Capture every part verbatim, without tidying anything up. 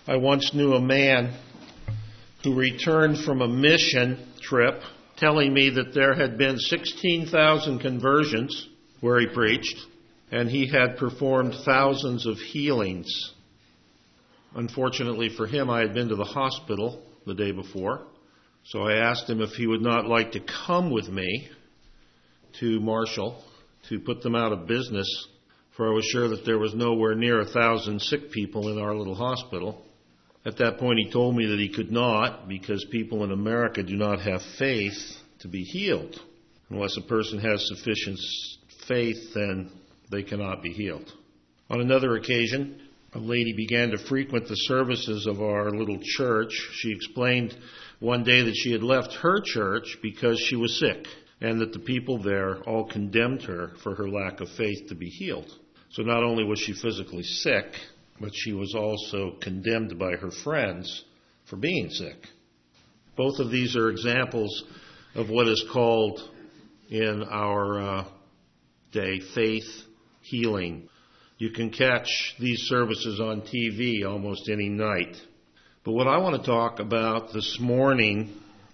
I once knew a man who returned from a mission trip telling me that there had been sixteen thousand conversions where he preached, and he had performed thousands of healings. Unfortunately for him, I had been to the hospital the day before, so I asked him if he would not like to come with me to Marshall to put them out of business, for I was sure that there was nowhere near a thousand sick people in our little hospital. At that point, he told me that he could not because people in America do not have faith to be healed. Unless a person has sufficient faith, then they cannot be healed. On another occasion, a lady began to frequent the services of our little church. She explained one day that she had left her church because she was sick, and that the people there all condemned her for her lack of faith to be healed. So not only was she physically sick, but she was also condemned by her friends for being sick. Both of these are examples of what is called in our uh, day faith healing. You can catch these services on T V almost any night. But what I want to talk about this morning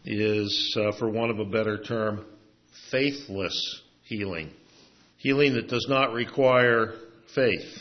is, uh, for want of a better term, faithless healing. Healing that does not require faith.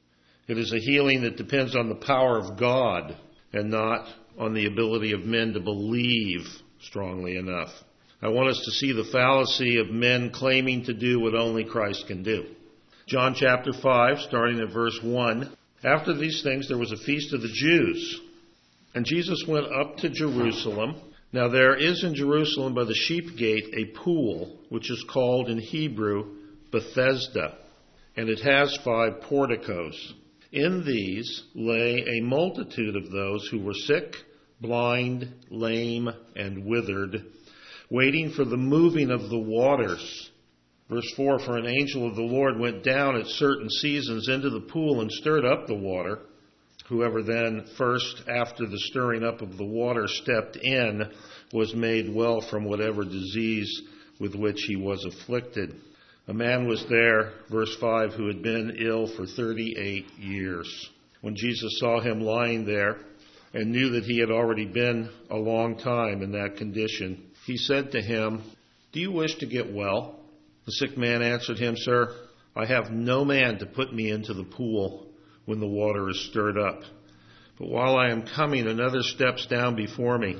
It is a healing that depends on the power of God and not on the ability of men to believe strongly enough. I want us to see the fallacy of men claiming to do what only Christ can do. John chapter five, starting at verse one. After these things there was a feast of the Jews, and Jesus went up to Jerusalem. Now there is in Jerusalem by the sheep gate a pool, which is called in Hebrew Bethesda, and it has five porticos. In these lay a multitude of those who were sick, blind, lame, and withered, waiting for the moving of the waters. Verse four, for an angel of the Lord went down at certain seasons into the pool and stirred up the water. Whoever then first, after the stirring up of the water, stepped in, was made well from whatever disease with which he was afflicted. A man was there, verse five, who had been ill for thirty-eight years. When Jesus saw him lying there and knew that he had already been a long time in that condition, he said to him, "Do you wish to get well?" The sick man answered him, "Sir, I have no man to put me into the pool when the water is stirred up. But while I am coming, another steps down before me."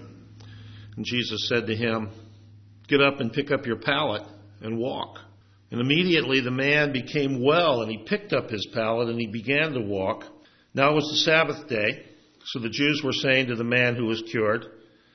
And Jesus said to him, "Get up and pick up your pallet and walk." And immediately the man became well, and he picked up his pallet and he began to walk. Now it was the Sabbath day, so the Jews were saying to the man who was cured,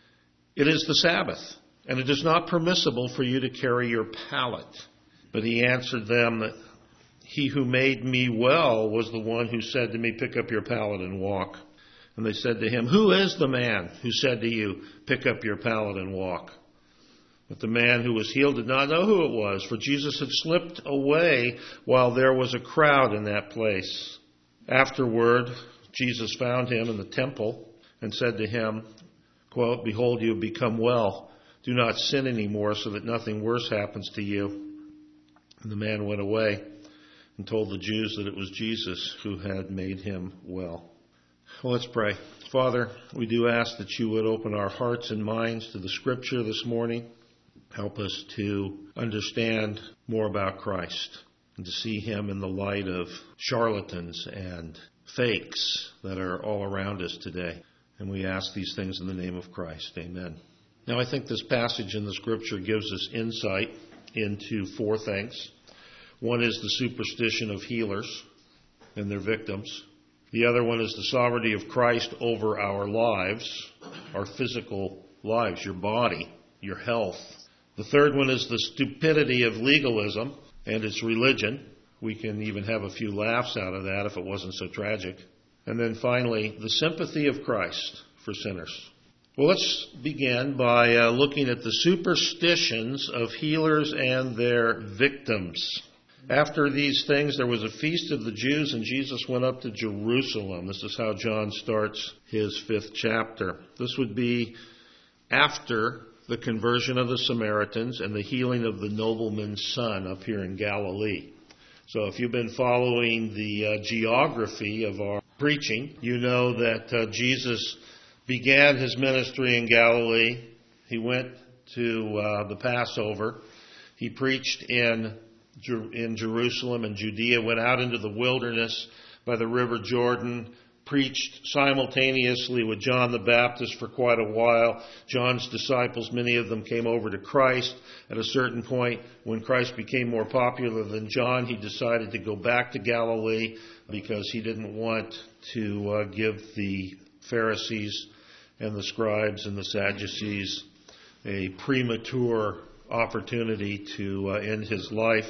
"It is the Sabbath, and it is not permissible for you to carry your pallet." But he answered them that he who made me well was the one who said to me, "Pick up your pallet and walk." And they said to him, "Who is the man who said to you, 'Pick up your pallet and walk'?" But the man who was healed did not know who it was, for Jesus had slipped away while there was a crowd in that place. Afterward, Jesus found him in the temple and said to him, quote, "Behold, you have become well. Do not sin anymore so that nothing worse happens to you." And the man went away and told the Jews that it was Jesus who had made him well. Well, let's pray. Father, we do ask that you would open our hearts and minds to the Scripture this morning. Help us to understand more about Christ and to see him in the light of charlatans and fakes that are all around us today. And we ask these things in the name of Christ. Amen. Now, I think this passage in the Scripture gives us insight into four things. One is the superstition of healers and their victims. The other one is the sovereignty of Christ over our lives, our physical lives, your body, your health. The third one is the stupidity of legalism and its religion. We can even have a few laughs out of that if it wasn't so tragic. And then finally, the sympathy of Christ for sinners. Well, let's begin by uh, looking at the superstitions of healers and their victims. After these things, there was a feast of the Jews, and Jesus went up to Jerusalem. This is how John starts his fifth chapter. This would be after the conversion of the Samaritans and the healing of the nobleman's son up here in Galilee. So if you've been following the uh, geography of our preaching. You know that uh, Jesus began his ministry in Galilee. He went to uh, the Passover. He preached in in Jerusalem and Judea, went out into the wilderness by the river Jordan, preached simultaneously with John the Baptist for quite a while. John's disciples, many of them came over to Christ. At a certain point, when Christ became more popular than John, he decided to go back to Galilee because he didn't want to uh, give the Pharisees and the scribes and the Sadducees a premature opportunity to uh, end his life.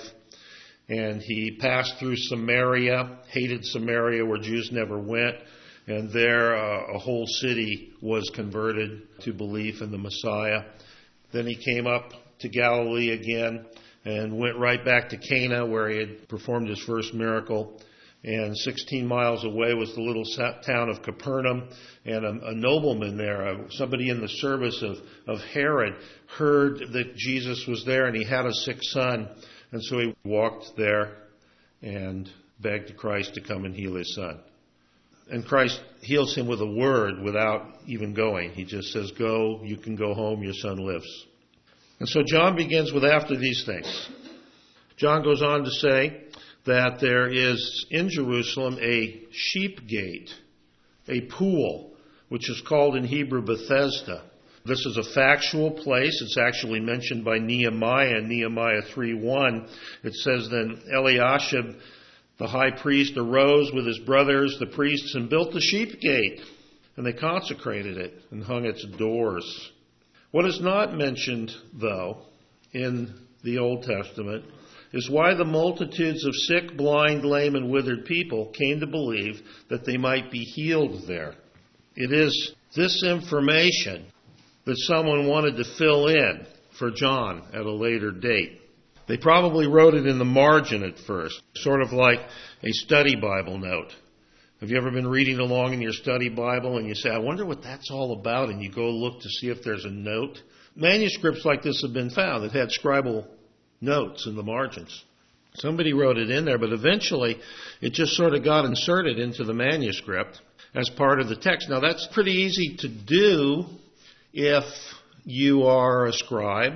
And he passed through Samaria, hated Samaria where Jews never went, and there uh, a whole city was converted to belief in the Messiah. Then he came up to Galilee again and went right back to Cana where he had performed his first miracle. And sixteen miles away was the little town of Capernaum, and a, a nobleman there, uh, somebody in the service of, of Herod, heard that Jesus was there and he had a sick son. And so he walked there and begged Christ to come and heal his son. And Christ heals him with a word without even going. He just says, "Go, you can go home, your son lives." And so John begins with "after these things." John goes on to say that there is in Jerusalem a sheep gate, a pool, which is called in Hebrew Bethesda. This is a factual place. It's actually mentioned by Nehemiah in Nehemiah three one. It says, "Then Eliashib, the high priest, arose with his brothers, the priests, and built the sheep gate. And they consecrated it and hung its doors." What is not mentioned, though, in the Old Testament is why the multitudes of sick, blind, lame, and withered people came to believe that they might be healed there. It is this information that someone wanted to fill in for John at a later date. They probably wrote it in the margin at first, sort of like a study Bible note. Have you ever been reading along in your study Bible and you say, "I wonder what that's all about," and you go look to see if there's a note? Manuscripts like this have been found that had scribal notes in the margins. Somebody wrote it in there, but eventually it just sort of got inserted into the manuscript as part of the text. Now that's pretty easy to do if you are a scribe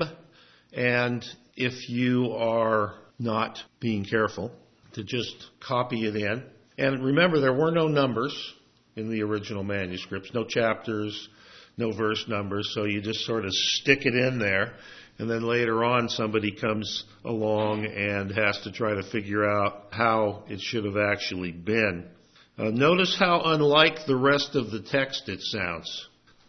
and if you are not being careful to just copy it in. And remember, there were no numbers in the original manuscripts, no chapters, no verse numbers, so you just sort of stick it in there, and then later on somebody comes along and has to try to figure out how it should have actually been. Uh, notice how unlike the rest of the text it sounds.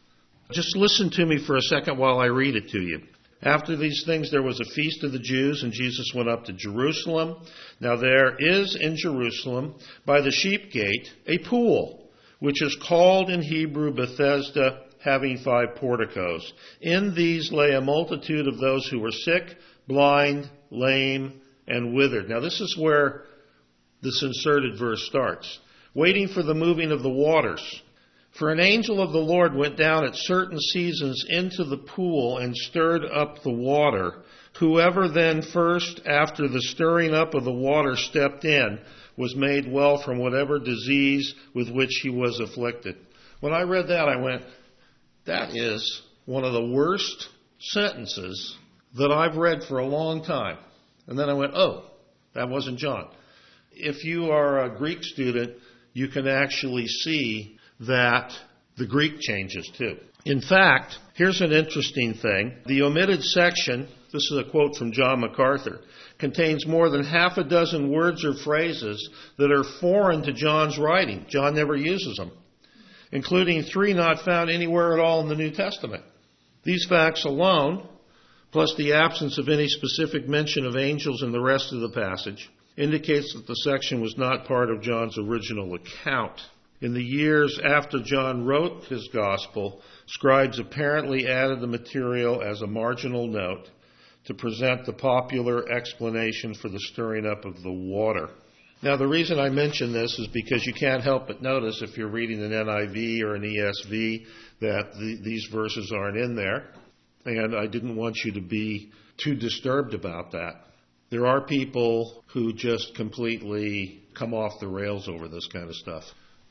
Just listen to me for a second while I read it to you. "After these things there was a feast of the Jews, and Jesus went up to Jerusalem. Now there is in Jerusalem by the sheep gate a pool, which is called in Hebrew Bethesda, having five porticos. In these lay a multitude of those who were sick, blind, lame, and withered." Now this is where this inserted verse starts. "Waiting for the moving of the waters. For an angel of the Lord went down at certain seasons into the pool and stirred up the water. Whoever then first, after the stirring up of the water, stepped in, was made well from whatever disease with which he was afflicted." When I read that, I went, that is one of the worst sentences that I've read for a long time. And then I went, oh, that wasn't John. If you are a Greek student, you can actually see that the Greek changes too. In fact, here's an interesting thing. The omitted section, this is a quote from John MacArthur, contains more than half a dozen words or phrases that are foreign to John's writing. John never uses them, including three not found anywhere at all in the New Testament. These facts alone, plus the absence of any specific mention of angels in the rest of the passage, indicates that the section was not part of John's original account. In the years after John wrote his gospel, scribes apparently added the material as a marginal note to present the popular explanation for the stirring up of the water. Now, the reason I mention this is because you can't help but notice if you're reading an N I V or an E S V that the, these verses aren't in there, and I didn't want you to be too disturbed about that. There are people who just completely come off the rails over this kind of stuff.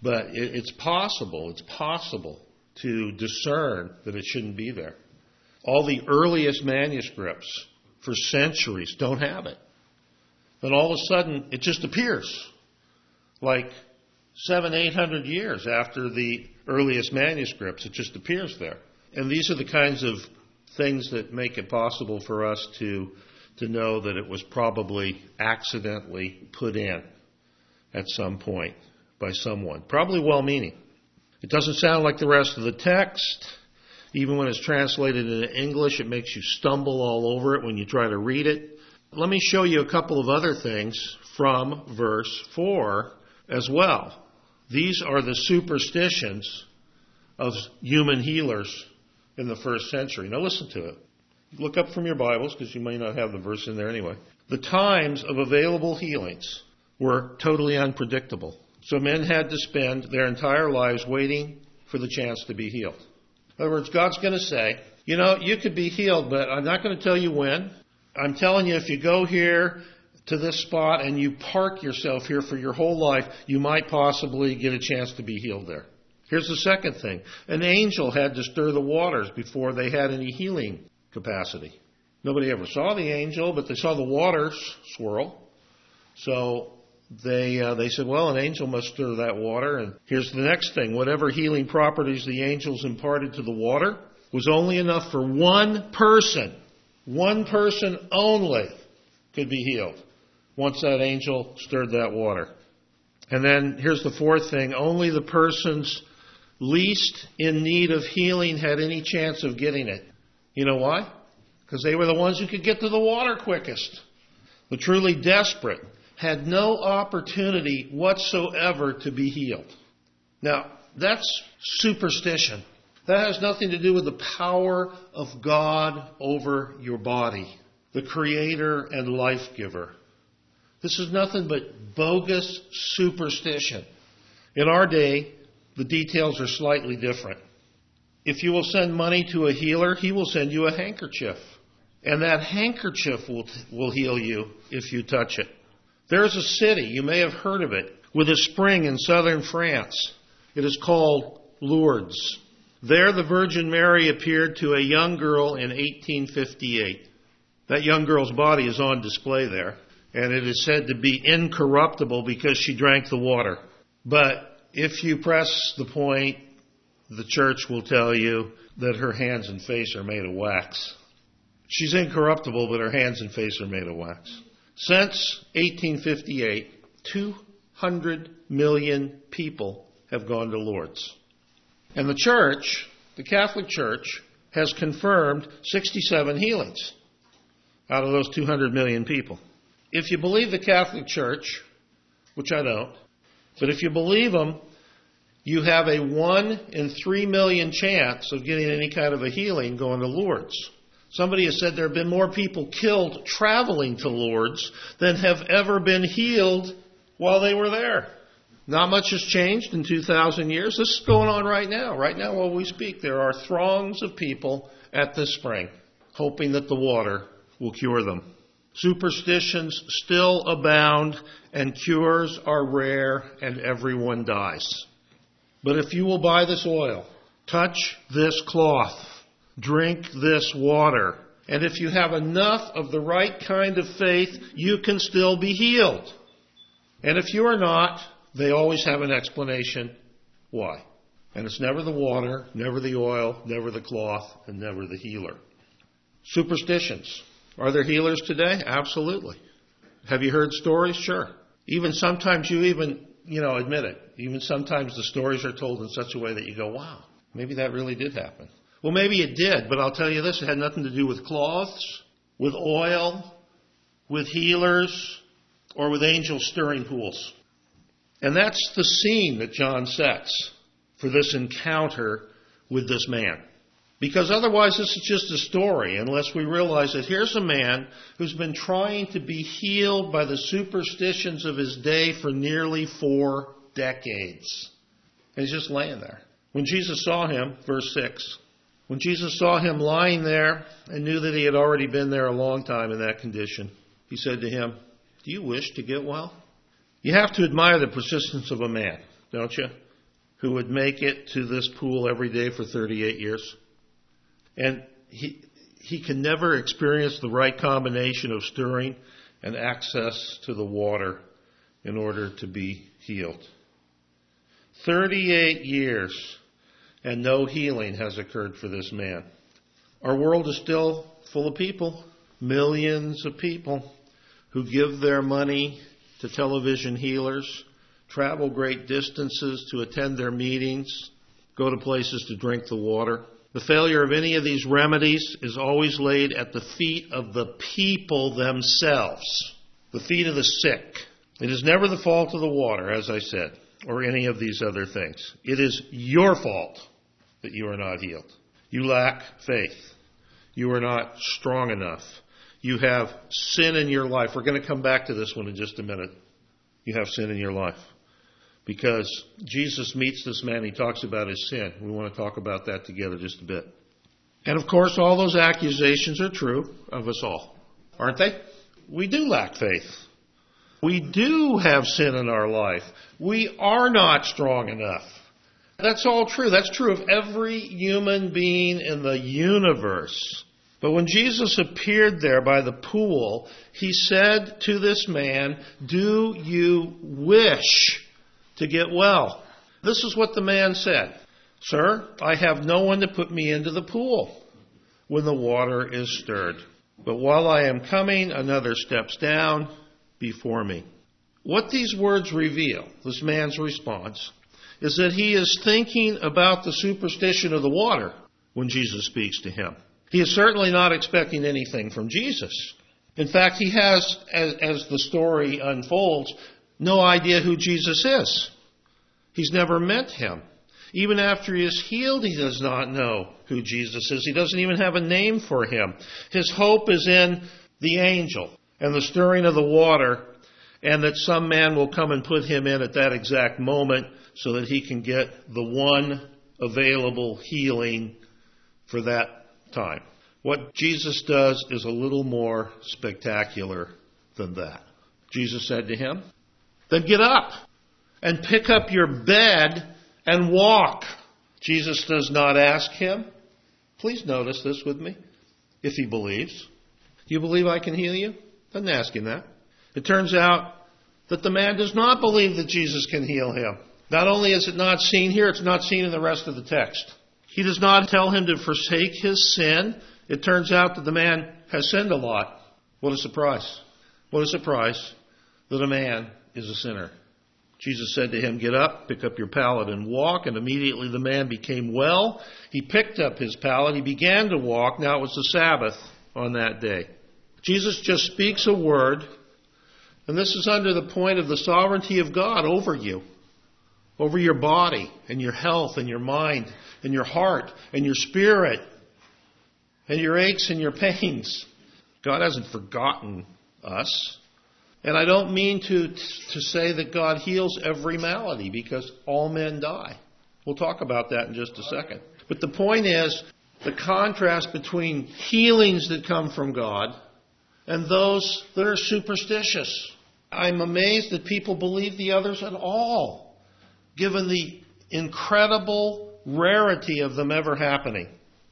But it, it's possible, it's possible to discern that it shouldn't be there. All the earliest manuscripts for centuries don't have it. Then all of a sudden, it just appears. Like seven, eight hundred years after the earliest manuscripts, it just appears there. And these are the kinds of things that make it possible for us to, to know that it was probably accidentally put in at some point by someone. Probably well-meaning. It doesn't sound like the rest of the text. Even when it's translated into English, it makes you stumble all over it when you try to read it. Let me show you a couple of other things from verse four as well. These are the superstitions of human healers in the first century. Now listen to it. Look up from your Bibles, because you may not have the verse in there anyway. The times of available healings were totally unpredictable. So men had to spend their entire lives waiting for the chance to be healed. In other words, God's going to say, you know, you could be healed, but I'm not going to tell you when. I'm telling you, if you go here to this spot and you park yourself here for your whole life, you might possibly get a chance to be healed there. Here's the second thing. An angel had to stir the waters before they had any healing capacity. Nobody ever saw the angel, but they saw the waters swirl. So they uh, they said, well, an angel must stir that water. And here's the next thing. Whatever healing properties the angels imparted to the water was only enough for one person. One person only could be healed once that angel stirred that water. And then here's the fourth thing. Only the persons least in need of healing had any chance of getting it. You know why? Because they were the ones who could get to the water quickest. The truly desperate had no opportunity whatsoever to be healed. Now, that's superstition. That has nothing to do with the power of God over your body, the Creator and life giver. This is nothing but bogus superstition. In our day, the details are slightly different. If you will send money to a healer, he will send you a handkerchief. And that handkerchief will, will heal you if you touch it. There's a city, you may have heard of it, with a spring in southern France. It is called Lourdes. There the Virgin Mary appeared to a young girl in eighteen fifty-eight. That young girl's body is on display there, and it is said to be incorruptible because she drank the water. But if you press the point, the church will tell you that her hands and face are made of wax. She's incorruptible, but her hands and face are made of wax. Since eighteen fifty-eight, two hundred million people have gone to Lourdes. And the church, the Catholic Church, has confirmed sixty-seven healings out of those two hundred million people. If you believe the Catholic Church, which I don't, but if you believe them, you have a one in three million chance of getting any kind of a healing going to Lourdes. Somebody has said there have been more people killed traveling to Lourdes than have ever been healed while they were there. Not much has changed in two thousand years. This is going on right now. Right now while we speak, there are throngs of people at this spring hoping that the water will cure them. Superstitions still abound and cures are rare and everyone dies. But if you will buy this oil, touch this cloth, drink this water, and if you have enough of the right kind of faith, you can still be healed. And if you are not, they always have an explanation why. And it's never the water, never the oil, never the cloth, and never the healer. Superstitions. Are there healers today? Absolutely. Have you heard stories? Sure. Even sometimes you even, you know, admit it. Even sometimes the stories are told in such a way that you go, wow, maybe that really did happen. Well, maybe it did, but I'll tell you this, it had nothing to do with cloths, with oil, with healers, or with angels stirring pools. And that's the scene that John sets for this encounter with this man. Because otherwise this is just a story, unless we realize that here's a man who's been trying to be healed by the superstitions of his day for nearly four decades. And he's just laying there. When Jesus saw him, verse six, when Jesus saw him lying there and knew that he had already been there a long time in that condition, he said to him, "Do you wish to get well?" You have to admire the persistence of a man, don't you? who would make it to this pool every day for thirty-eight years. And he, he can never experience the right combination of stirring and access to the water in order to be healed. thirty-eight years, and no healing has occurred for this man. Our world is still full of people, millions of people, who give their money to television healers, travel great distances to attend their meetings, go to places to drink the water. The failure of any of these remedies is always laid at the feet of the people themselves, the feet of the sick. It is never the fault of the water, as I said, or any of these other things. It is your fault that you are not healed. You lack faith. You are not strong enough. You have sin in your life. We're going to come back to this one in just a minute. You have sin in your life. Because Jesus meets this man, he talks about his sin. We want to talk about that together just a bit. And of course, all those accusations are true of us all, aren't they? We do lack faith. We do have sin in our life. We are not strong enough. That's all true. That's true of every human being in the universe. But when Jesus appeared there by the pool, he said to this man, "Do you wish to get well?" This is what the man said. "Sir, I have no one to put me into the pool when the water is stirred. But while I am coming, another steps down before me." What these words reveal, this man's response, is that he is thinking about the superstition of the water when Jesus speaks to him. He is certainly not expecting anything from Jesus. In fact, he has, as, as the story unfolds, no idea who Jesus is. He's never met him. Even after he is healed, he does not know who Jesus is. He doesn't even have a name for him. His hope is in the angel and the stirring of the water, and that some man will come and put him in at that exact moment so that he can get the one available healing for that time. What Jesus does is a little more spectacular than that. Jesus said to him, "Then get up and pick up your bed and walk." Jesus does not ask him, please notice this with me, if he believes. "Do you believe I can heal you?" Doesn't ask him that. It turns out that the man does not believe that Jesus can heal him. Not only is it not seen here, it's not seen in the rest of the text. He does not tell him to forsake his sin. It turns out that the man has sinned a lot. What a surprise. What a surprise that a man is a sinner. Jesus said to him, "Get up, pick up your pallet and walk." And immediately the man became well. He picked up his pallet. He began to walk. Now it was the Sabbath on that day. Jesus just speaks a word, and this is under the point of the sovereignty of God over you, over your body and your health and your mind and your heart and your spirit and your aches and your pains. God hasn't forgotten us. And I don't mean to to say that God heals every malady, because all men die. We'll talk about that in just a second. But the point is the contrast between healings that come from God and those that are superstitious. I'm amazed that people believe the others at all, given the incredible rarity of them ever happening.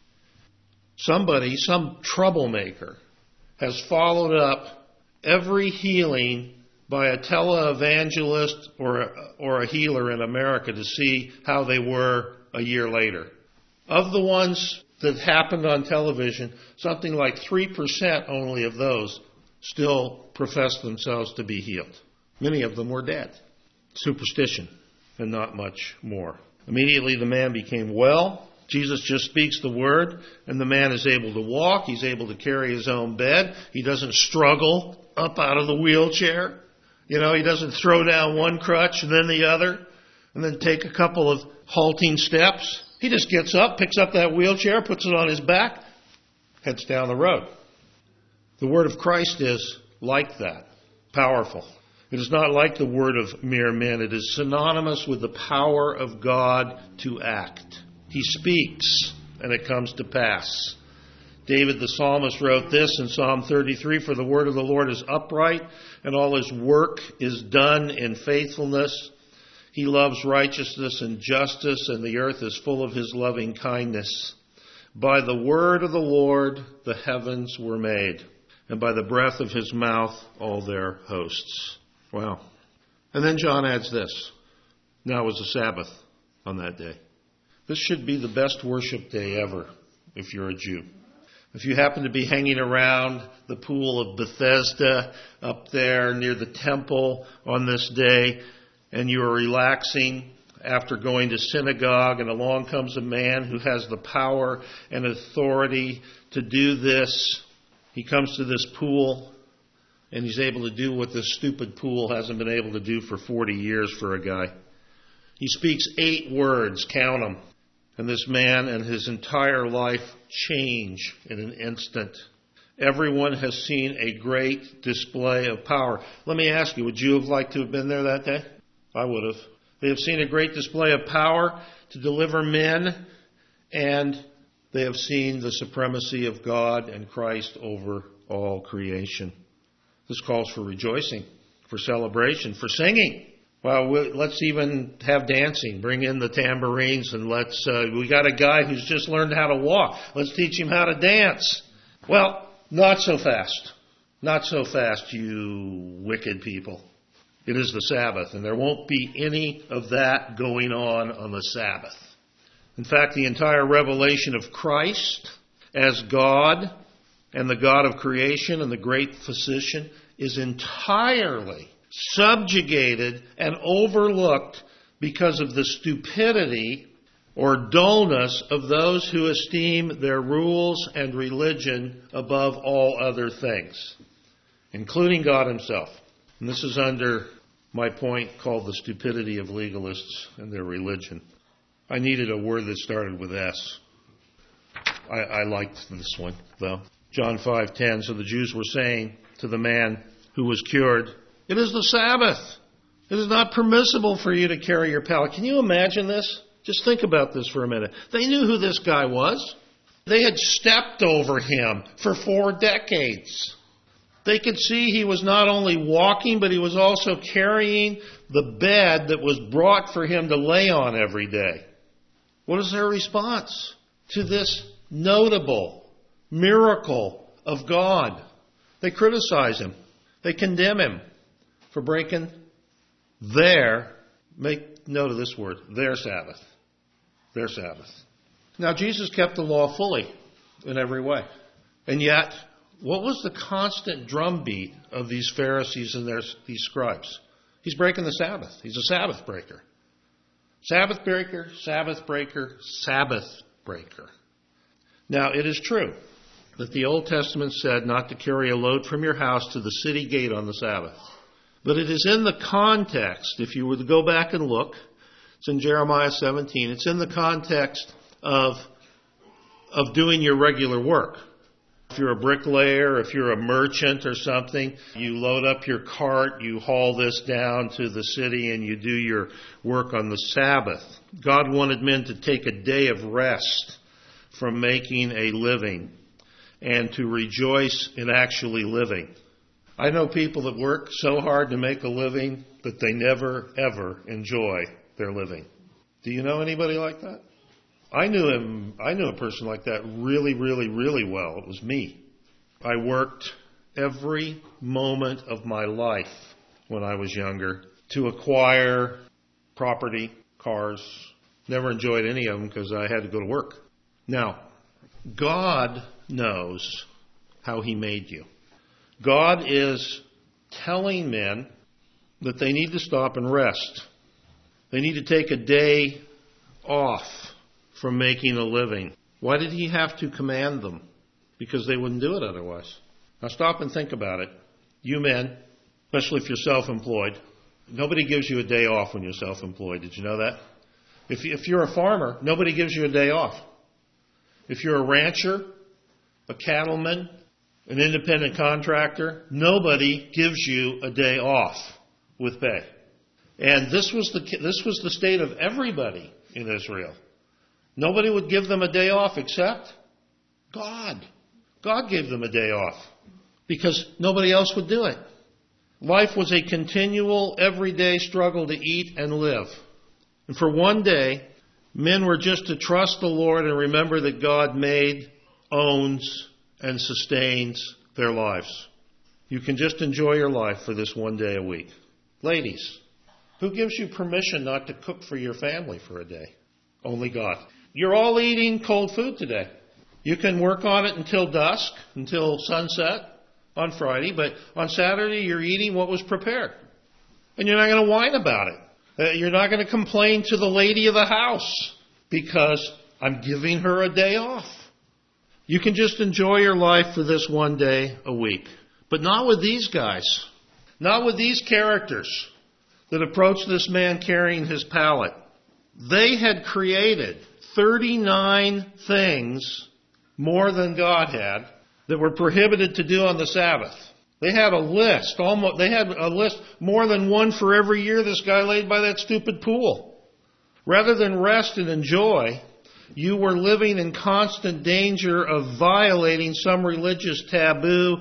Somebody, some troublemaker, has followed up every healing by a televangelist or a, or a healer in America to see how they were a year later. Of the ones that happened on television, something like three percent only of those still professed themselves to be healed. Many of them were dead. Superstition, and not much more. Immediately the man became well. Jesus just speaks the word, and the man is able to walk. He's able to carry his own bed. He doesn't struggle up out of the wheelchair. You know, he doesn't throw down one crutch and then the other, and then take a couple of halting steps. He just gets up, picks up that wheelchair, puts it on his back, heads down the road. The word of Christ is like that, powerful. It is not like the word of mere men. It is synonymous with the power of God to act. He speaks, and it comes to pass. David the psalmist wrote this in Psalm thirty-three, "For the word of the Lord is upright, and all his work is done in faithfulness. He loves righteousness and justice, and the earth is full of his loving kindness. By the word of the Lord the heavens were made, and by the breath of his mouth all their hosts. Wow. And then John adds this. Now was the Sabbath on that day. This should be the best worship day ever if you're a Jew. If you happen to be hanging around the pool of Bethesda up there near the temple on this day, and you are relaxing after going to synagogue, and along comes a man who has the power and authority to do this. He comes to this pool, and he's able to do what this stupid pool hasn't been able to do for forty years for a guy. He speaks eight words, count them, and this man and his entire life change in an instant. Everyone has seen a great display of power. Let me ask you, would you have liked to have been there that day? I would have. They have seen a great display of power to deliver men, and they have seen the supremacy of God and Christ over all creation. This calls for rejoicing, for celebration, for singing. Well, let's even have dancing. Bring in the tambourines, and let's, uh, we got a guy who's just learned how to walk. Let's teach him how to dance. Well, not so fast. Not so fast, you wicked people. It is the Sabbath, and there won't be any of that going on on the Sabbath. In fact, the entire revelation of Christ as God and the God of creation and the great physician is entirely subjugated and overlooked because of the stupidity or dullness of those who esteem their rules and religion above all other things, including God himself. And this is under my point called the stupidity of legalists and their religion. I needed a word that started with S. I, I liked this one, though. John five ten, so the Jews were saying to the man who was cured, "It is the Sabbath. It is not permissible for you to carry your pallet." Can you imagine this? Just think about this for a minute. They knew who this guy was. They had stepped over him for four decades. They could see he was not only walking, but he was also carrying the bed that was brought for him to lay on every day. What is their response to this notable miracle of God? They criticize him. They condemn him for breaking their, make note of this word, their Sabbath. Their Sabbath. Now, Jesus kept the law fully in every way. And yet, what was the constant drumbeat of these Pharisees and their, these scribes? He's breaking the Sabbath. He's a Sabbath breaker. Sabbath breaker, Sabbath breaker, Sabbath breaker. Now, it is true that the Old Testament said not to carry a load from your house to the city gate on the Sabbath. But it is in the context, if you were to go back and look, it's in Jeremiah seventeen, it's in the context of, of doing your regular work. If you're a bricklayer, if you're a merchant or something, you load up your cart, you haul this down to the city, and you do your work on the Sabbath. God wanted men to take a day of rest from making a living and to rejoice in actually living. I know people that work so hard to make a living that they never, ever enjoy their living. Do you know anybody like that? I knew him, I knew a person like that really, really, really well. It was me. I worked every moment of my life when I was younger to acquire property, cars. Never enjoyed any of them because I had to go to work. Now, God knows how he made you. God is telling men that they need to stop and rest. They need to take a day off from making a living. Why did he have to command them? Because they wouldn't do it otherwise. Now stop and think about it. You men, especially if you're self-employed, nobody gives you a day off when you're self-employed. Did you know that? If, if you're a farmer, nobody gives you a day off. If you're a rancher, a cattleman, an independent contractor, nobody gives you a day off with pay. And this was the this was the state of everybody in Israel. Nobody would give them a day off except God. God gave them a day off because nobody else would do it. Life was a continual, everyday struggle to eat and live. And for one day, men were just to trust the Lord and remember that God made, owns, and sustains their lives. You can just enjoy your life for this one day a week. Ladies, who gives you permission not to cook for your family for a day? Only God. You're all eating cold food today. You can work on it until dusk, until sunset on Friday, but on Saturday you're eating what was prepared. And you're not going to whine about it. Uh, you're not going to complain to the lady of the house because I'm giving her a day off. You can just enjoy your life for this one day a week. But not with these guys. Not with these characters that approached this man carrying his pallet. They had created thirty-nine things more than God had that were prohibited to do on the Sabbath. They had a list, almost, they had a list more than one for every year this guy laid by that stupid pool. Rather than rest and enjoy, you were living in constant danger of violating some religious taboo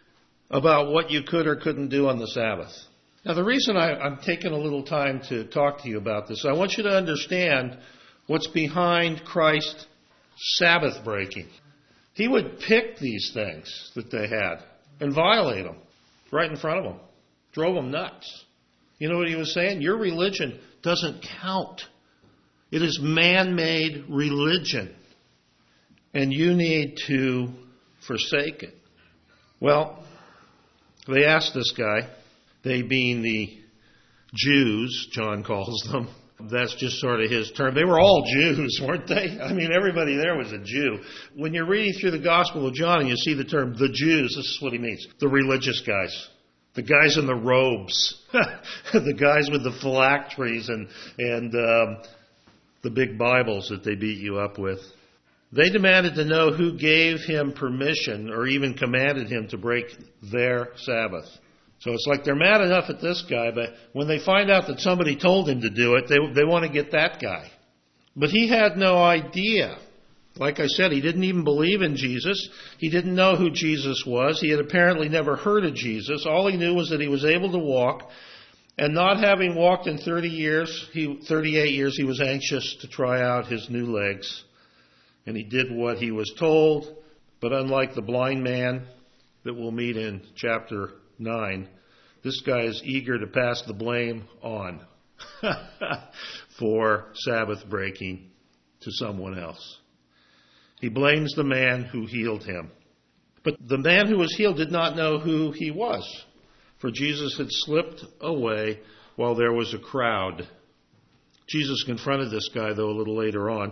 about what you could or couldn't do on the Sabbath. Now, the reason I, I'm taking a little time to talk to you about this, I want you to understand what's behind Christ's Sabbath breaking. He would pick these things that they had and violate them right in front of them. Drove them nuts. You know what he was saying? Your religion doesn't count. It is man-made religion. And you need to forsake it. Well, they asked this guy, they being the Jews, John calls them. That's just sort of his term. They were all Jews, weren't they? I mean, everybody there was a Jew. When you're reading through the Gospel of John and you see the term the Jews, this is what he means. The religious guys. The guys in the robes. The guys with the phylacteries and, and um, the big Bibles that they beat you up with. They demanded to know who gave him permission or even commanded him to break their Sabbath. So it's like they're mad enough at this guy, but when they find out that somebody told him to do it, they, they want to get that guy. But he had no idea. Like I said, he didn't even believe in Jesus. He didn't know who Jesus was. He had apparently never heard of Jesus. All he knew was that he was able to walk. And not having walked in thirty years, he, thirty-eight years, he was anxious to try out his new legs. And he did what he was told. But unlike the blind man that we'll meet in chapter nine, this guy is eager to pass the blame on for Sabbath breaking to someone else. He blames the man who healed him. But the man who was healed did not know who he was, for Jesus had slipped away while there was a crowd. Jesus confronted this guy, though, a little later on.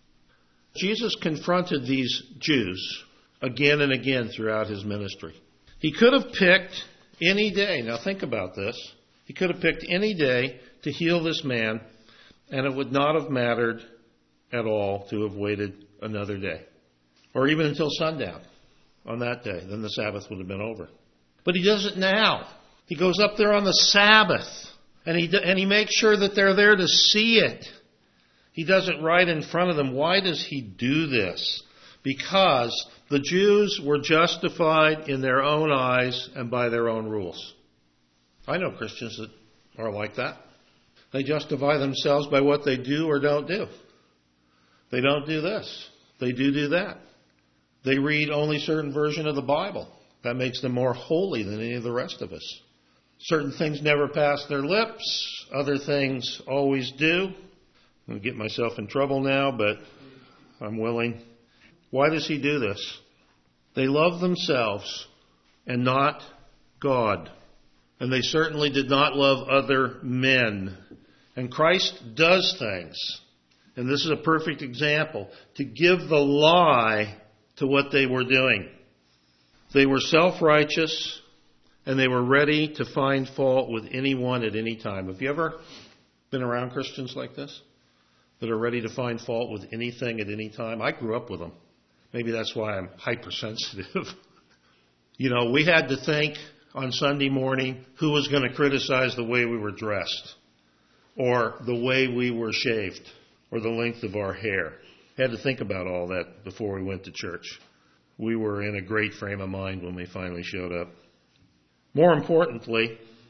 Jesus confronted these Jews again and again throughout his ministry. He could have picked any day. Now think about this. He could have picked any day to heal this man, and it would not have mattered at all to have waited another day. Or even until sundown on that day. Then the Sabbath would have been over. But he does it now. He goes up there on the Sabbath, and he, and he makes sure that they're there to see it. He does it right in front of them. Why does he do this? Because the Jews were justified in their own eyes and by their own rules. I know Christians that are like that. They justify themselves by what they do or don't do. They don't do this. They do do that. They read only certain version of the Bible. That makes them more holy than any of the rest of us. Certain things never pass their lips. Other things always do. I'm going to get myself in trouble now, but I'm willing. Why does he do this? They love themselves and not God. And they certainly did not love other men. And Christ does things, and this is a perfect example, to give the lie to what they were doing. They were self-righteous, and they were ready to find fault with anyone at any time. Have you ever been around Christians like this, that are ready to find fault with anything at any time? I grew up with them. Maybe that's why I'm hypersensitive. You know, we had to think on Sunday morning who was going to criticize the way we were dressed, or the way we were shaved, or the length of our hair. Had to think about all that before we went to church. We were in a great frame of mind when we finally showed up. More importantly,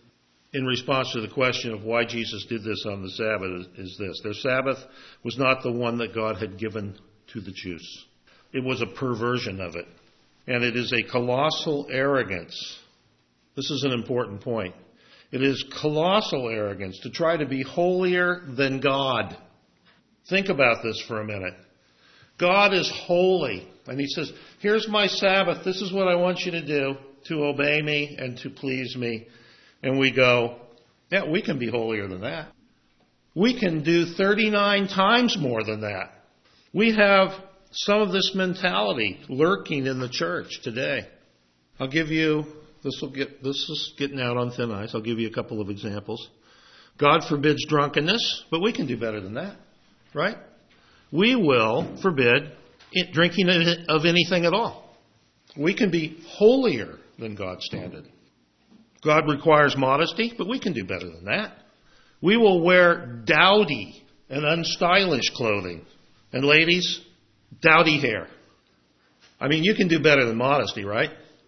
in response to the question of why Jesus did this on the Sabbath is this. Their Sabbath was not the one that God had given to the Jews. It was a perversion of it. And it is a colossal arrogance. This is an important point. It is colossal arrogance to try to be holier than God. Think about this for a minute. God is holy. And he says, here's my Sabbath. This is what I want you to do to obey me and to please me. And we go, yeah, we can be holier than that. We can do thirty-nine times more than that. We have some of this mentality lurking in the church today. I'll give you, this will get, this is getting out on thin ice. I'll give you a couple of examples. God forbids drunkenness, but we can do better than that, right? We will forbid drinking of anything at all. We can be holier than God's standard. God requires modesty, but we can do better than that. We will wear dowdy and unstylish clothing. And ladies, dowdy hair. I mean, you can do better than modesty, right?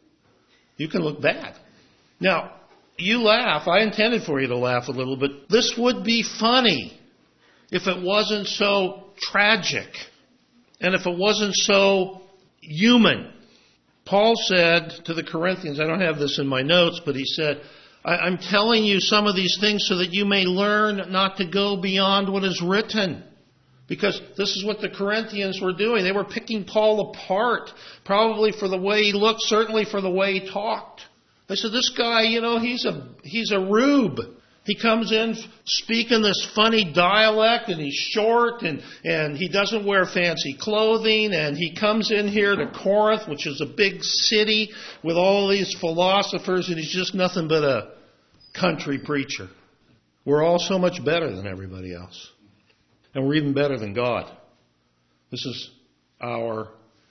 You can look bad. Now, you laugh. I intended for you to laugh a little, but this would be funny if it wasn't so tragic and if it wasn't so human. Paul said to the Corinthians, I don't have this in my notes, but he said, I'm telling you some of these things so that you may learn not to go beyond what is written. Because this is what the Corinthians were doing. They were picking Paul apart, probably for the way he looked, certainly for the way he talked. They said, this guy, you know, he's a he's a rube. He comes in speaking this funny dialect, and he's short, and, and he doesn't wear fancy clothing, and he comes in here to Corinth, which is a big city with all these philosophers, and he's just nothing but a country preacher. We're all so much better than everybody else. And we're even better than God. This is our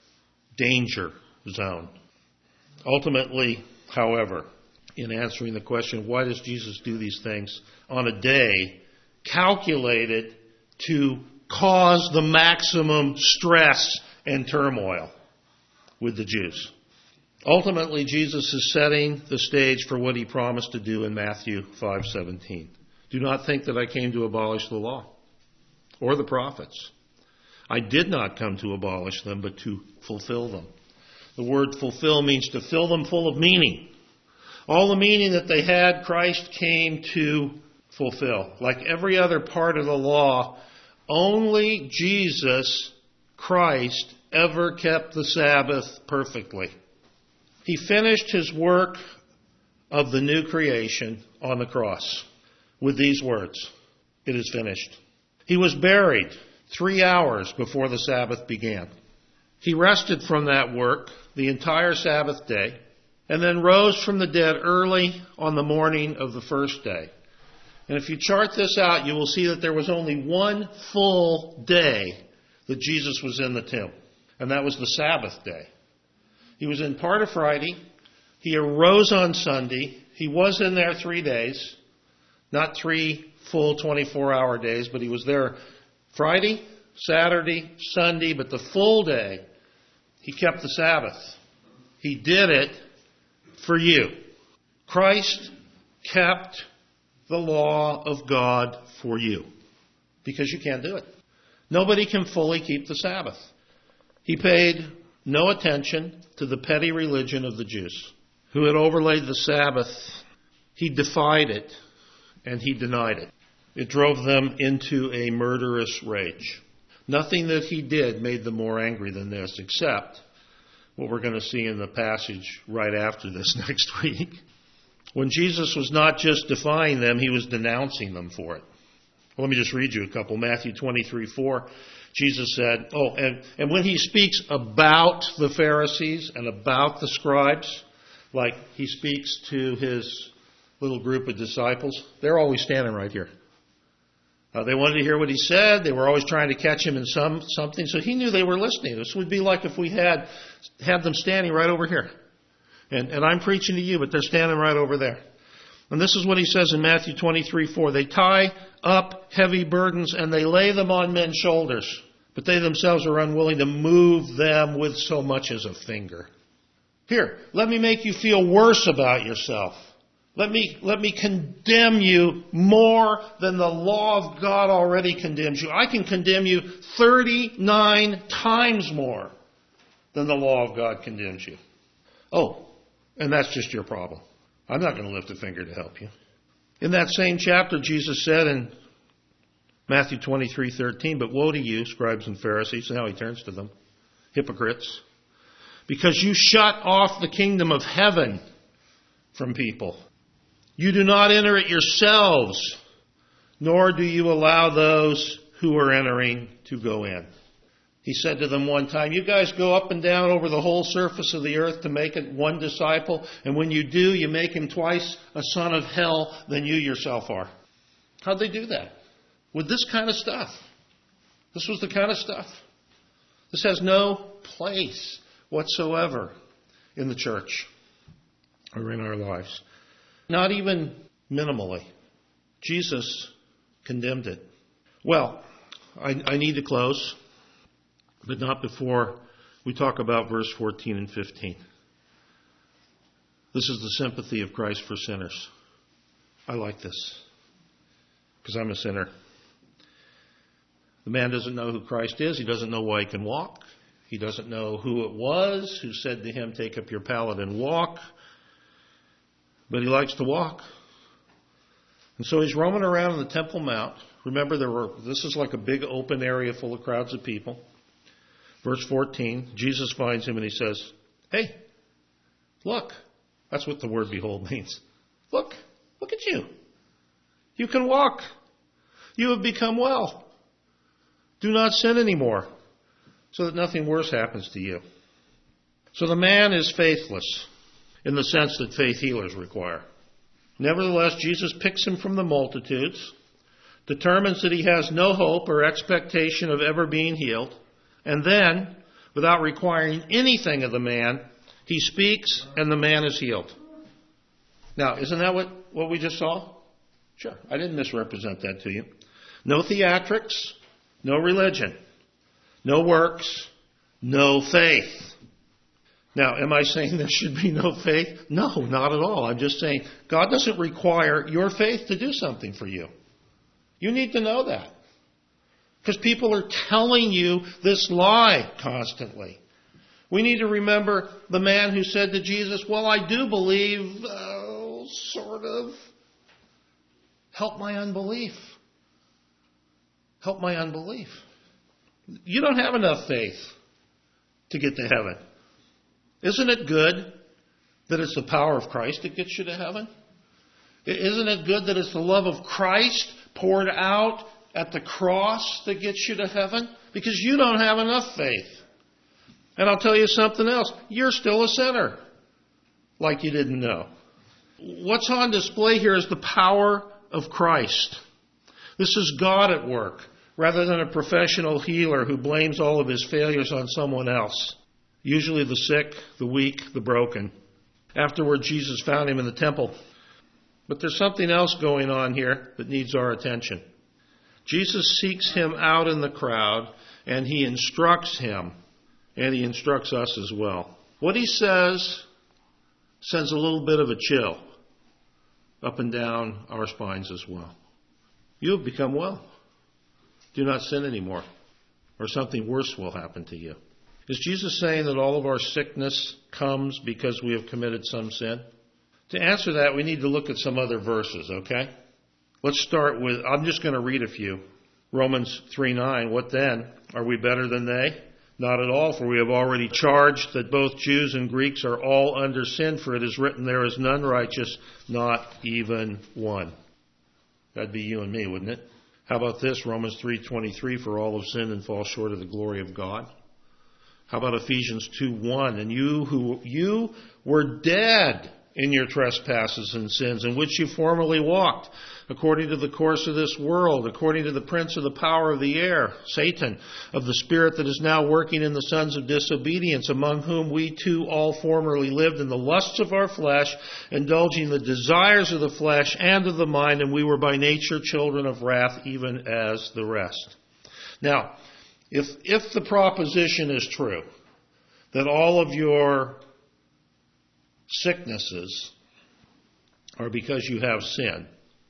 danger zone. Ultimately, however, in answering the question, why does Jesus do these things on a day calculated to cause the maximum stress and turmoil with the Jews? Ultimately, Jesus is setting the stage for what he promised to do in Matthew five seventeen. Do not think that I came to abolish the law or the prophets. I did not come to abolish them, but to fulfill them. The word fulfill means to fill them full of meaning. All the meaning that they had, Christ came to fulfill. Like every other part of the law, only Jesus Christ ever kept the Sabbath perfectly. He finished his work of the new creation on the cross with these words, it is finished. He was buried three hours before the Sabbath began. He rested from that work the entire Sabbath day, and then rose from the dead early on the morning of the first day. And if you chart this out, you will see that there was only one full day that Jesus was in the tomb, and that was the Sabbath day. He was in part of Friday. He arose on Sunday. He was in there three days, not three full twenty-four hour days, but he was there Friday, Saturday, Sunday, but the full day, he kept the Sabbath. He did it for you. Christ kept the law of God for you because you can't do it. Nobody can fully keep the Sabbath. He paid no attention to the petty religion of the Jews who had overlaid the Sabbath. He defied it and he denied it. It drove them into a murderous rage. Nothing that he did made them more angry than this, except what we're going to see in the passage right after this next week. When Jesus was not just defying them, he was denouncing them for it. Well, let me just read you a couple. Matthew twenty-three four, Jesus said, oh, and, and when he speaks about the Pharisees and about the scribes, like he speaks to his little group of disciples, they're always standing right here. Uh, they wanted to hear what he said. They were always trying to catch him in some something. So he knew they were listening. This would be like if we had had them standing right over here. And, and I'm preaching to you, but they're standing right over there. And this is what he says in Matthew twenty-three four. They tie up heavy burdens and they lay them on men's shoulders, but they themselves are unwilling to move them with so much as a finger. Here, let me make you feel worse about yourself. Let me, let me condemn you more than the law of God already condemns you. I can condemn you thirty-nine times more than the law of God condemns you. Oh, and that's just your problem. I'm not going to lift a finger to help you. In that same chapter, Jesus said in Matthew twenty-three thirteen, but woe to you, scribes and Pharisees, and how he turns to them, hypocrites, because you shut off the kingdom of heaven from people. You do not enter it yourselves, nor do you allow those who are entering to go in. He said to them one time, you guys go up and down over the whole surface of the earth to make it one disciple, and when you do, you make him twice a son of hell than you yourself are. How'd they do that? With this kind of stuff. This was the kind of stuff. This has no place whatsoever in the church or in our lives. Not even minimally. Jesus condemned it. Well, I, I need to close, but not before we talk about verse fourteen and fifteen. This is the sympathy of Christ for sinners. I like this because I'm a sinner. The man doesn't know who Christ is. He doesn't know why he can walk. He doesn't know who it was who said to him, take up your pallet and walk. But he likes to walk. And so he's roaming around in the Temple Mount. Remember, there were. This is like a big open area full of crowds of people. Verse fourteen, Jesus finds him and he says, hey, look. That's what the word behold means. Look, look at you. You can walk. You have become well. Do not sin anymore, so that nothing worse happens to you. So the man is faithless in the sense that faith healers require. Nevertheless, Jesus picks him from the multitudes, determines that he has no hope or expectation of ever being healed, and then, without requiring anything of the man, he speaks and the man is healed. Now, isn't that what, what we just saw? Sure, I didn't misrepresent that to you. No theatrics, no religion, no works, no faith. Now, am I saying there should be no faith? No, not at all. I'm just saying God doesn't require your faith to do something for you. You need to know that. Because people are telling you this lie constantly. We need to remember the man who said to Jesus, well, I do believe, uh, sort of. Help my unbelief. Help my unbelief. You don't have enough faith to get to heaven. Isn't it good that it's the power of Christ that gets you to heaven? Isn't it good that it's the love of Christ poured out at the cross that gets you to heaven? Because you don't have enough faith. And I'll tell you something else. You're still a sinner, like you didn't know. What's on display here is the power of Christ. This is God at work, rather than a professional healer who blames all of his failures on someone else. Usually the sick, the weak, the broken. Afterward, Jesus found him in the temple. But there's something else going on here that needs our attention. Jesus seeks him out in the crowd, and he instructs him, and he instructs us as well. What he says sends a little bit of a chill up and down our spines as well. You have become well. Do not sin anymore, or something worse will happen to you. Is Jesus saying that all of our sickness comes because we have committed some sin? To answer that, we need to look at some other verses, okay? Let's start with, I'm just going to read a few. Romans three nine, what then? Are we better than they? Not at all, for we have already charged that both Jews and Greeks are all under sin, for it is written, there is none righteous, not even one. That'd be you and me, wouldn't it? How about this, Romans three twenty-three, for all have sinned and fall short of the glory of God. How about Ephesians two one, and you who you were dead in your trespasses and sins, in which you formerly walked, according to the course of this world, according to the prince of the power of the air, Satan, of the spirit that is now working in the sons of disobedience, among whom we too all formerly lived in the lusts of our flesh, indulging the desires of the flesh and of the mind, and we were by nature children of wrath, even as the rest. Now, if if the proposition is true, that all of your sicknesses or because you have sin,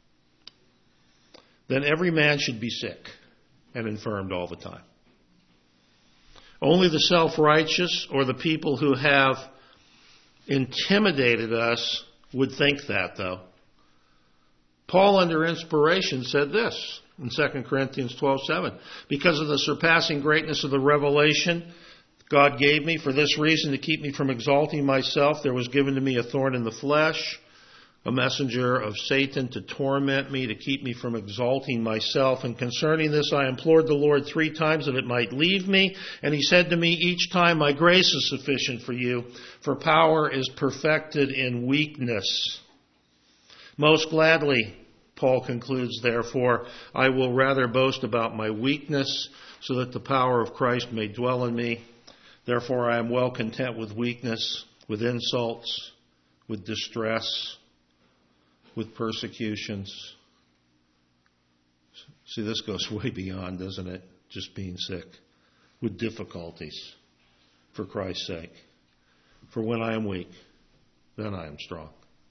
then every man should be sick and infirmed all the time. Only the self-righteous or the people who have intimidated us would think that, though. Paul, under inspiration, said this in Second Corinthians twelve seven. Because of the surpassing greatness of the revelation God gave me, for this reason, to keep me from exalting myself, there was given to me a thorn in the flesh, a messenger of Satan to torment me, to keep me from exalting myself. And concerning this, I implored the Lord three times that it might leave me. And he said to me each time, my grace is sufficient for you, for power is perfected in weakness. Most gladly, Paul concludes, therefore, I will rather boast about my weakness, so that the power of Christ may dwell in me. Therefore, I am well content with weakness, with insults, with distress, with persecutions. See, this goes way beyond, doesn't it? Just being sick. With difficulties, for Christ's sake. For when I am weak, then I am strong.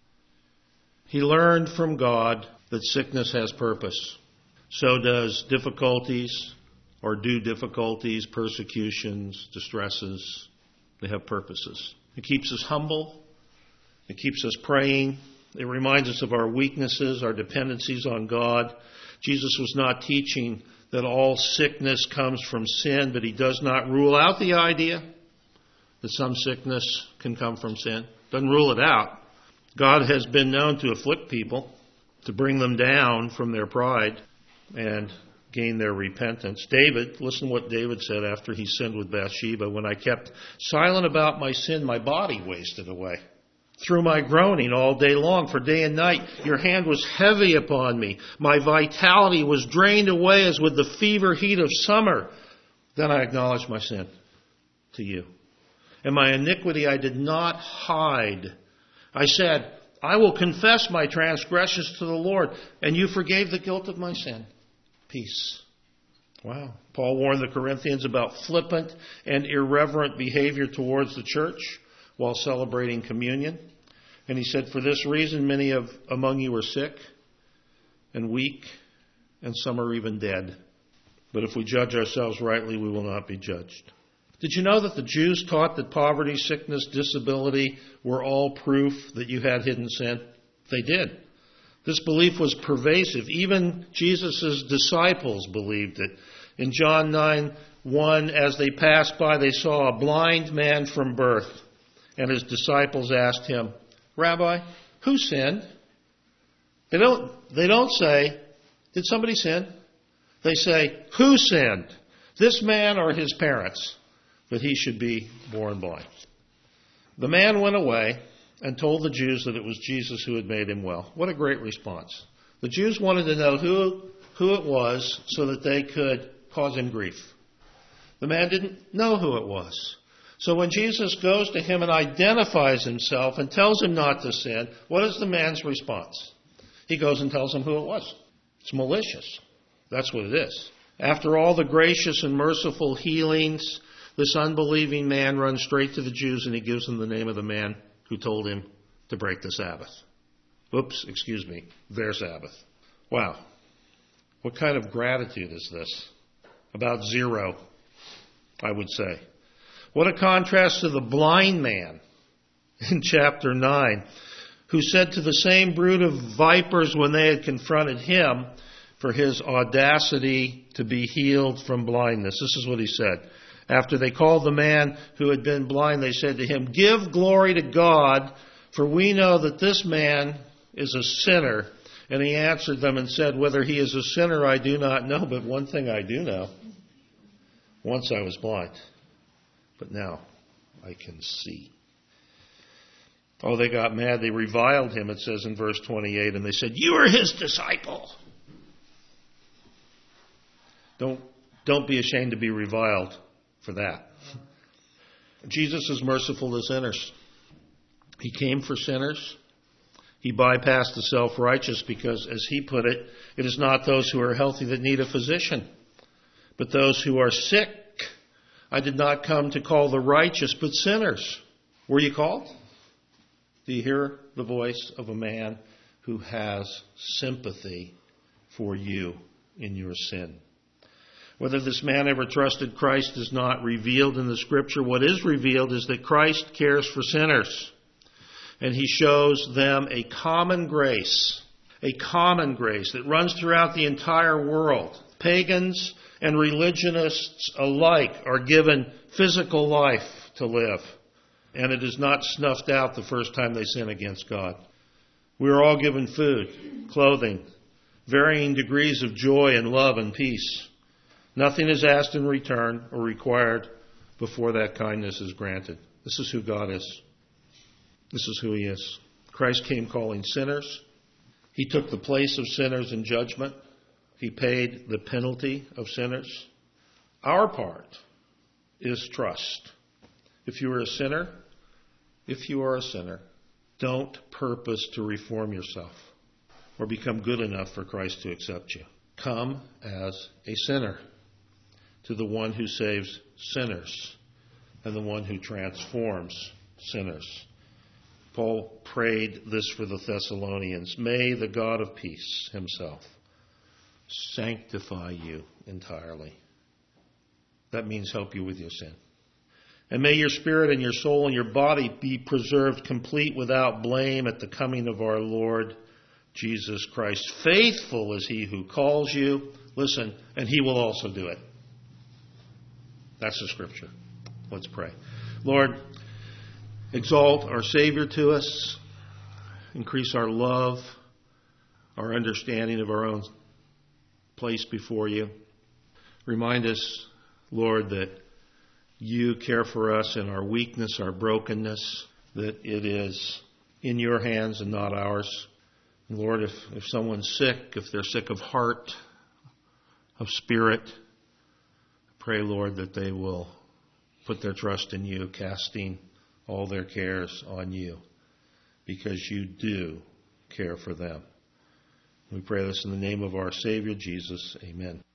He learned from God that sickness has purpose. So does difficulties, or do difficulties, persecutions, distresses. They have purposes. It keeps us humble. It keeps us praying. It reminds us of our weaknesses, our dependencies on God. Jesus was not teaching that all sickness comes from sin, but he does not rule out the idea that some sickness can come from sin. Doesn't rule it out. God has been known to afflict people, to bring them down from their pride and gain their repentance. David, listen to what David said after he sinned with Bathsheba. When I kept silent about my sin, my body wasted away. Through my groaning all day long, for day and night, your hand was heavy upon me. My vitality was drained away as with the fever heat of summer. Then I acknowledged my sin to you. And my iniquity I did not hide. I said, I will confess my transgressions to the Lord, and you forgave the guilt of my sin. Peace. Wow. Paul warned the Corinthians about flippant and irreverent behavior towards the church while celebrating communion. And he said, for this reason, many of among you are sick and weak, and some are even dead. But if we judge ourselves rightly, we will not be judged. Did you know that the Jews taught that poverty, sickness, disability were all proof that you had hidden sin? They did. This belief was pervasive. Even Jesus' disciples believed it. In John nine one, as they passed by, they saw a blind man from birth. And his disciples asked him, Rabbi, who sinned? They don't, they don't say, did somebody sin? They say, who sinned? This man or his parents, that he should be born blind? The man went away and told the Jews that it was Jesus who had made him well. What a great response. The Jews wanted to know who, who it was so that they could cause him grief. The man didn't know who it was. So when Jesus goes to him and identifies himself and tells him not to sin, what is the man's response? He goes and tells him who it was. It's malicious. That's what it is. After all the gracious and merciful healings, this unbelieving man runs straight to the Jews and he gives them the name of the man who told him to break the Sabbath. Whoops, excuse me, their Sabbath. Wow. What kind of gratitude is this? About zero, I would say. What a contrast to the blind man in chapter nine, who said to the same brood of vipers when they had confronted him for his audacity to be healed from blindness. This is what he said. After they called the man who had been blind, they said to him, give glory to God, for we know that this man is a sinner. And he answered them and said, whether he is a sinner I do not know, but one thing I do know. Once I was blind, but now I can see. Oh, they got mad. They reviled him, it says in verse twenty-eight, and they said, you are his disciple. Don't, don't be ashamed to be reviled for that. Jesus is merciful to sinners. He came for sinners. He bypassed the self-righteous because, as he put it, it is not those who are healthy that need a physician, but those who are sick. I did not come to call the righteous, but sinners. Were you called? Do you hear the voice of a man who has sympathy for you in your sin. Whether this man ever trusted Christ is not revealed in the Scripture. What is revealed is that Christ cares for sinners. And He shows them a common grace, a common grace that runs throughout the entire world. Pagans and religionists alike are given physical life to live. And it is not snuffed out the first time they sin against God. We are all given food, clothing, varying degrees of joy and love and peace. Nothing is asked in return or required before that kindness is granted. This is who God is. This is who He is. Christ came calling sinners. He took the place of sinners in judgment. He paid the penalty of sinners. Our part is trust. If you are a sinner, if you are a sinner, don't purpose to reform yourself or become good enough for Christ to accept you. Come as a sinner to the one who saves sinners and the one who transforms sinners. Paul prayed this for the Thessalonians. May the God of peace Himself sanctify you entirely. That means help you with your sin. And may your spirit and your soul and your body be preserved complete without blame at the coming of our Lord Jesus Christ. Faithful is He who calls you. Listen, and He will also do it. That's the Scripture. Let's pray. Lord, exalt our Savior to us. Increase our love, our understanding of our own place before You. Remind us, Lord, that You care for us in our weakness, our brokenness, that it is in Your hands and not ours. And Lord, if, if someone's sick, if they're sick of heart, of spirit, I pray, Lord, that they will put their trust in You, casting all their cares on You, because You do care for them. We pray this in the name of our Savior, Jesus. Amen.